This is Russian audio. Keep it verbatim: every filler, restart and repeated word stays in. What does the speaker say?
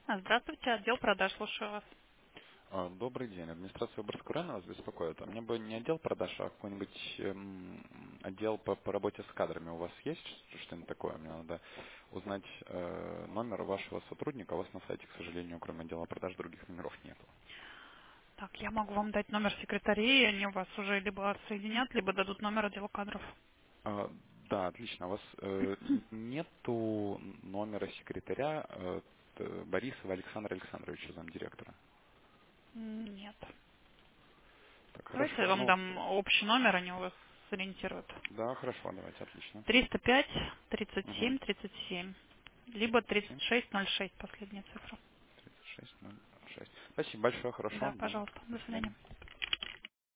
Здравствуйте, отдел продаж, слушаю вас. А, Добрый день. Администрация Выборгского района вас беспокоит. А мне бы не отдел продаж, а какой-нибудь эм, отдел по, по работе с кадрами. У вас есть что-нибудь такое? Мне надо узнать э, номер вашего сотрудника. У вас на сайте, к сожалению, кроме отдела продаж, других номеров нет. Так, я могу вам дать номер секретарей, они у вас уже либо соединят, либо дадут номер отдела кадров. А, да, отлично. У вас э, н- нету номера секретаря э, т- Борисова Александра Александровича, замдиректора? М, Нет. Так, Давайте я хорошо. вам Ну, дам общий номер, они у вас сориентируют. да, хорошо, давайте, отлично. триста пять тридцать Угу. семь тридцать семь, либо тридцать шесть ноль шесть, последняя цифра. тридцать шесть ноль шесть. Спасибо большое, хорошо. Да, До пожалуйста, до до свидания. свидания.